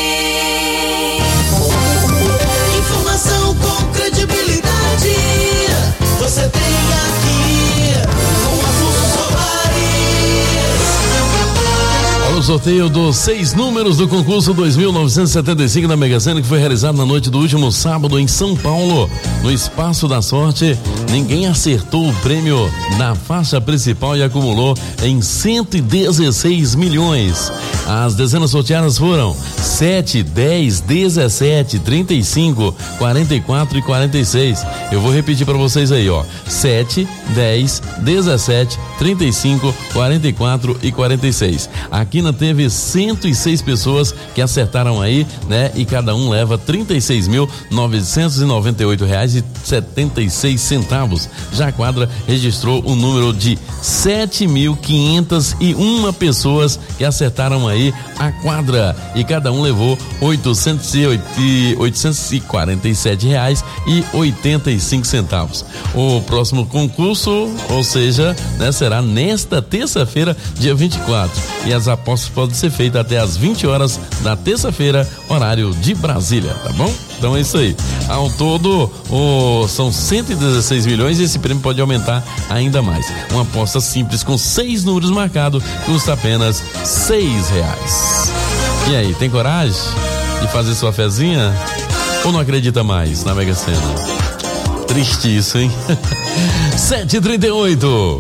Informação com credibilidade. Você tem aqui com Afonso Soares. Olha o sorteio dos seis números do concurso dois mil novecentos e setenta e cinco da Mega Sena, que foi realizado na noite do último sábado em São Paulo, no Espaço da Sorte. Ninguém acertou o prêmio na faixa principal e acumulou em cento e dezesseis milhões. As dezenas sorteadas foram sete, dez, dezessete, trinta e cinco, quarenta e quatro e quarenta e seis. Eu vou repetir para vocês aí, ó. sete, dez, dezessete, trinta e cinco, quarenta e quatro e quarenta e seis. A Quina teve cento e seis pessoas que acertaram aí, né? E cada um leva trinta e seis mil, novecentos e noventa e oito reais e setenta e seis centavos. Já a quadra registrou um número de sete mil quinhentas e uma pessoas que acertaram aí a quadra e cada um levou oitocentos e quarenta e sete reais e oitenta e cinco centavos. O próximo concurso, ou seja, né, será nesta terça-feira, dia vinte e quatro, e as apostas podem ser feitas até às vinte horas da terça-feira, horário de Brasília, tá bom? Então é isso aí. Ao todo, oh, são cento e dezesseis milhões e esse prêmio pode aumentar ainda mais. Uma aposta simples com seis números marcados custa apenas seis reais. E aí, tem coragem de fazer sua fezinha? Ou não acredita mais na Mega Sena? Triste isso, hein? sete e trinta e oito.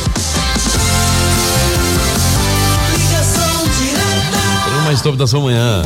Ligação direta. Programa mais top da sua manhã.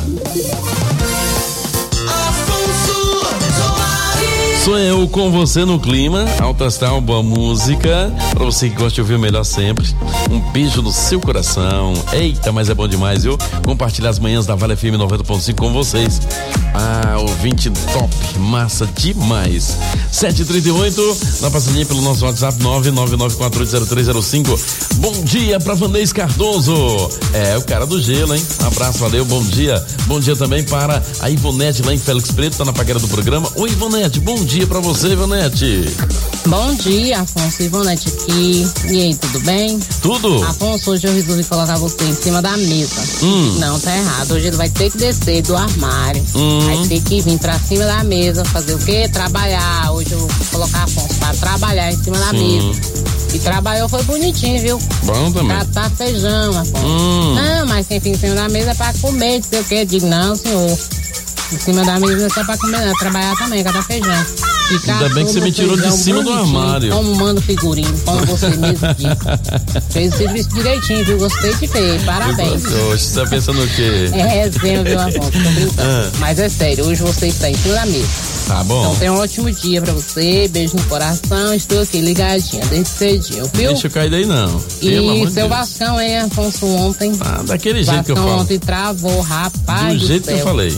Sou eu com você no clima, Alto Astral, boa música, pra você que gosta de ouvir o melhor sempre. Um beijo no seu coração. Eita, mas é bom demais, viu? Compartilhar as manhãs da Vale F M noventa ponto cinco com vocês. Ah, ouvinte top, massa demais. sete e trinta e oito, dá uma passadinha pelo nosso WhatsApp nove nove nove quatro oito zero três zero cinco. Bom dia pra Vanês Cardoso. É, o cara do gelo, hein? Um abraço, valeu, bom dia. Bom dia também para a Ivonete lá em Félix Preto, tá na paquera do programa. Oi, Ivonete, bom dia. Bom dia pra você, Ivonete. Bom dia, Afonso. Ivonete aqui. E aí, tudo bem? Tudo. Afonso, hoje eu resolvi colocar você em cima da mesa. Hum. Não, tá errado. Hoje ele vai ter que descer do armário. Hum. Vai ter que vir pra cima da mesa, fazer o quê? Trabalhar. Hoje eu vou colocar Afonso pra trabalhar em cima da Sim. mesa. E trabalhou foi bonitinho, viu? Bom também. Catar feijão, Afonso. Hum. Não, mas quem fica em cima da mesa é pra comer, não sei o quê. Digo, não, senhor. Em cima da mesa não é só pra comer, não, é trabalhar também, cada feijão. Ficar Ainda bem que você me tirou de cima do armário. Como manda o figurino, como você mesmo disse. Fez o serviço direitinho, viu? Gostei de ver, parabéns. Hoje você tá pensando o quê? É resenha, viu, Afonso? Tô brincando. Ah. Mas é sério, hoje você está em cima da mesa. Tá bom. Então tenha um ótimo dia pra você, beijo no coração, estou aqui ligadinha, desde cedinho, viu? Deixa eu cair daí não. E seu Vascão, hein, Afonso, ontem. Ah, daquele jeito que eu falo. Ontem travou, rapaz. Do, do jeito céu. que eu falei.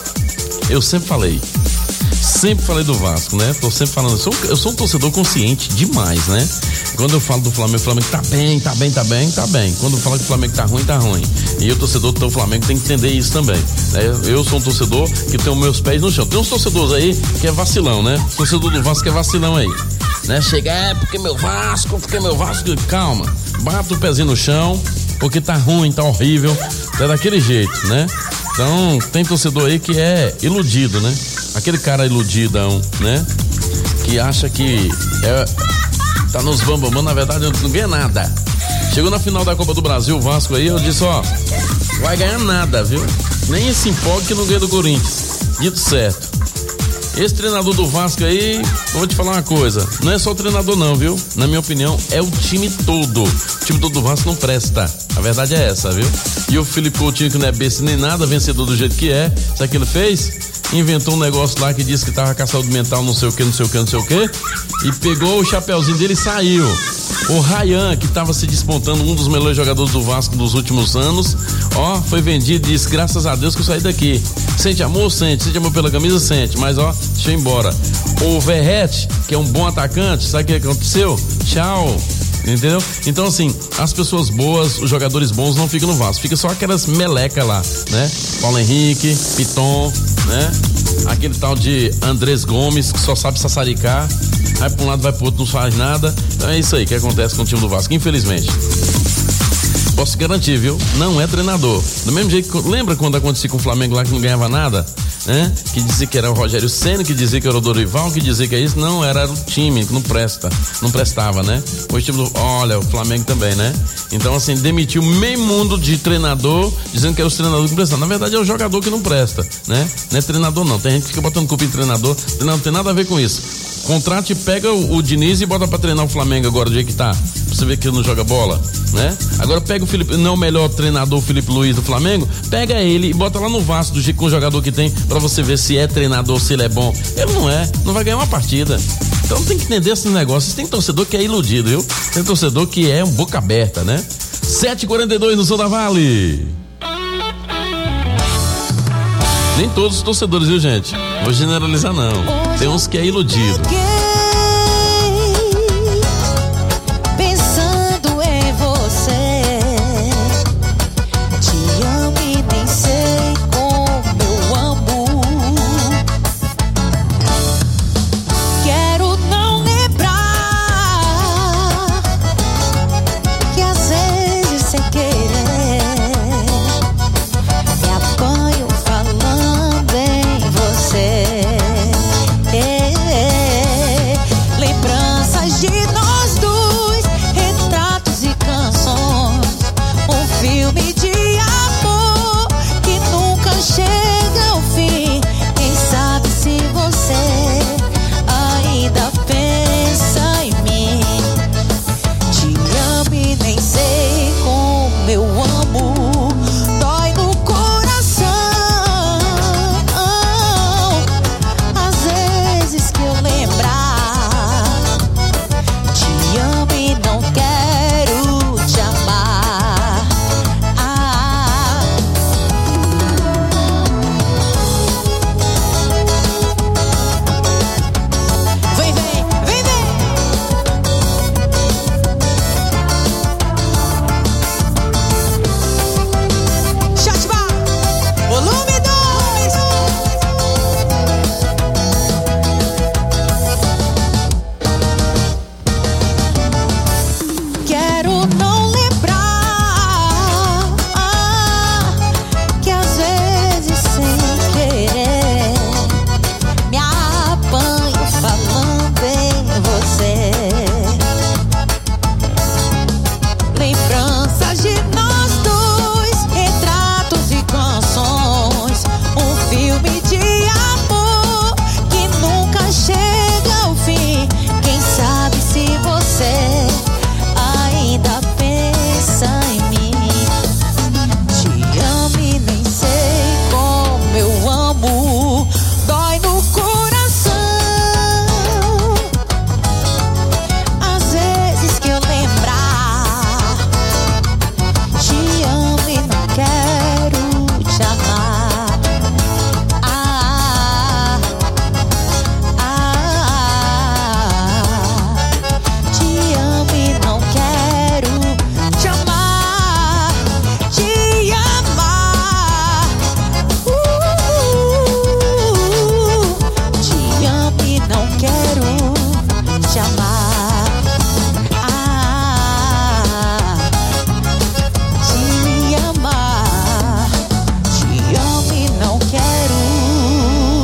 Eu sempre falei. Sempre falei do Vasco, né? Tô sempre falando. Eu sou, eu sou um torcedor consciente demais, né? Quando eu falo do Flamengo, o Flamengo tá bem, tá bem, tá bem, tá bem. Quando eu falo que o Flamengo tá ruim, tá ruim. E o torcedor do Flamengo tem que entender isso também, né? Eu sou um torcedor que tem os meus pés no chão. Tem uns torcedores aí que é vacilão, né? O torcedor do Vasco é vacilão aí, né? Chega, é porque meu Vasco, porque meu Vasco. Calma, bata o pezinho no chão, porque tá ruim, tá horrível. É daquele jeito, né? Então, tem torcedor aí que é iludido, né? Aquele cara iludidão, né? Que acha que é, tá nos bambambam, na verdade não ganha nada. Chegou na final da Copa do Brasil, o Vasco aí, eu disse, ó, vai ganhar nada, viu? Nem esse empolgue que não ganha do Corinthians. Dito certo. Esse treinador do Vasco aí, eu vou te falar uma coisa, não é só o treinador não, viu? Na minha opinião, é o time todo. O time todo do Vasco não presta. A verdade é essa, viu? E o Felipe Coutinho, que não é besta nem nada, vencedor do jeito que é, sabe o que ele fez? Inventou um negócio lá que disse que tava com a saúde mental, não sei o que, não sei o que, não sei o que, e pegou o chapeuzinho dele e saiu. O Ryan, que tava se despontando, um dos melhores jogadores do Vasco dos últimos anos, ó, foi vendido e disse, graças a Deus que eu saí daqui. Sente amor? Sente. Sente amor pela camisa? Sente. Mas ó, deixa eu ir embora. O Verrete, que é um bom atacante, sabe o que aconteceu? Tchau. Entendeu? Então assim, as pessoas boas, os jogadores bons não ficam no Vasco, fica só aquelas meleca lá, né? Paulo Henrique, Piton, né? Aquele tal de Andrés Gomes, que só sabe sassaricar, vai pra um lado, vai pro outro, não faz nada. Então é isso aí que acontece com o time do Vasco, infelizmente. Posso garantir, viu? Não é treinador. Do mesmo jeito que, lembra quando acontecia com o Flamengo lá que não ganhava nada? Né? Que dizia que era o Rogério Ceni, que dizia que era o Dorival, que dizia que é isso. Não, era o time que não presta, não prestava, né? O time do, olha, o Flamengo também, né? Então assim, demitiu meio mundo de treinador, dizendo que é os treinadores que prestam. Na verdade é o jogador que não presta, né? Não é treinador não, tem gente que fica botando culpa em treinador, não tem nada a ver com isso. Contrate, pega o, o Diniz e bota pra treinar o Flamengo agora do jeito que tá, pra você ver que ele não joga bola, né? Agora pega o Felipe, não é o melhor treinador, o Felipe Luiz do Flamengo, pega ele e bota lá no Vasco do jeito com o jogador que tem, pra você ver se é treinador, se ele é bom. Ele não é, não vai ganhar uma partida. Então tem que entender esses negócios. Tem torcedor que é iludido, viu? Tem torcedor que é um boca aberta, né? sete e quarenta e dois no Sul da Vale. Nem todos os torcedores, viu, gente? Vou generalizar não. Tem uns que é iludido.